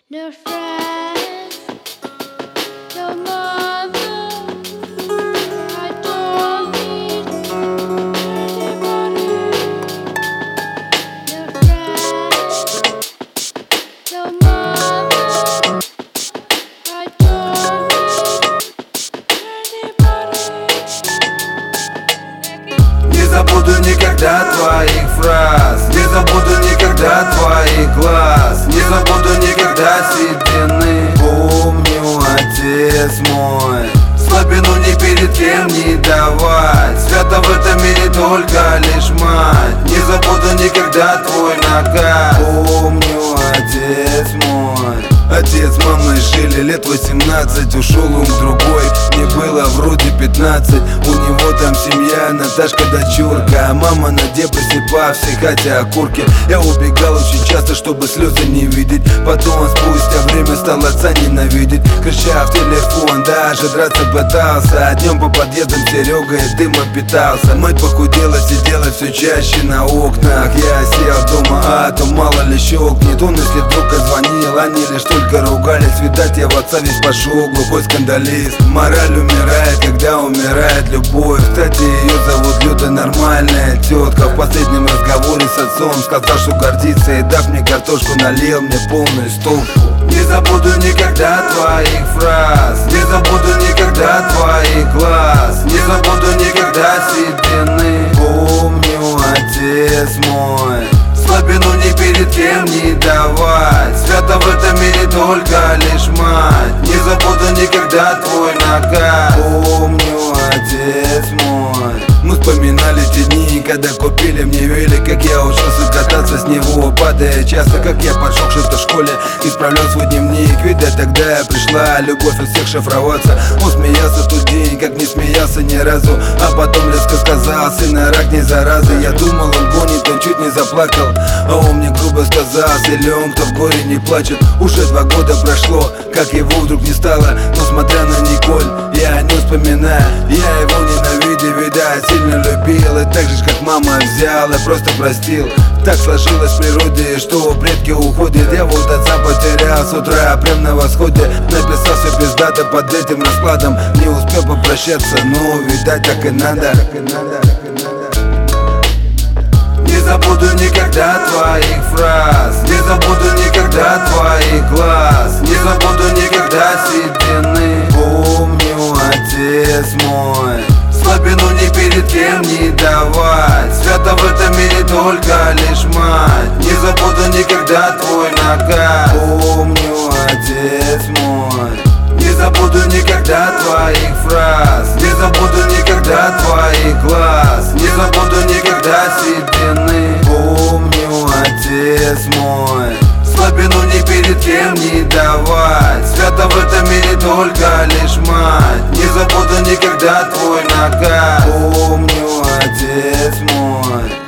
No friends, no mother. I don't need anybody. No friends, no mother. I don't need anybody. Не забуду никогда твоих фраз, не забуду никогда твоих глаз, не забуду никогда седины. Помню, отец мой, слабину ни перед кем не давать. Свято в этом мире только лишь мать. Не забуду никогда твой наказ. Помню, отец мой. Отец, мама жили лет 18, ушел он к другой. Мне было вроде 15. У него там семья, Наташка, дочурка, а мама на депрессе по всей хате окурки. Я убегал очень часто, чтобы слезы не видеть. Потом спустя время стал отца ненавидеть, крича в телефон, даже драться пытался. А днем по подъездам Серега и дымом питался. Мать похудела, сидела все чаще на окнах. Я сел дома, а то мало ли щелкнет. Он, если вдруг звонил, они лишь только ругались. Видать, я в отца весь пошел, глухой скандалист. Мораль умирает, когда умирает любовь. Кстати, ее зовут Люда, нормальная тетка. В последнем разговоре с отцом сказал, что гордится, и дав мне картошку, налил мне полную стопку. Не забуду никогда твоих фраз, не забуду никогда твоих глаз, не забуду никогда седины. Помню, отец мой, слабину ни перед кем не давать. Свято в этом мире только лишь мать. Не забуду никогда твой наказ. Помню, отец мой. Мы вспоминали те дни, когда купили мне велик, как я учился кататься с него, падая часто, как я подшел что-то в школе, исправлял свой дневник. Видать, тогда пришла любовь у всех шифроваться. Он смеялся в тот день, как не смеялся ни разу, а потом резко сказал: сына, рак не зараза. Я думал, он гонит, он чуть не заплакал, а он мне грубо сказал: силен, кто в горе не плачет. Уже 2 года прошло, как его вдруг не стало. Но смотря на Николь, я о нем вспоминаю. Я его ненавидел, видать, сильно любил. И так же, как мама взял, я просто простил. Так сложилось в природе, что предки уходят. Я вот отца потерял с утра, прям на восходе. Написал все пиздато под этим раскладом. Не успел попрощаться, но видать, так и надо. Не забуду никогда твоих фраз, не забуду никогда твоих глаз, не забуду никогда седины. Помню, отец мой, слабину ни перед кем не давать. Свято в этом мире только лишь мать. Не забуду никогда твой наказ. Помню, отец мой. Не забуду никогда твоих фраз, не забуду никогда твоих глаз, не забуду никогда седины. Помню, отец мой, слабину ни перед кем не давать. Свято в этом мире только лишь мать. Не забуду никогда твой наказ. Помню, отец мой.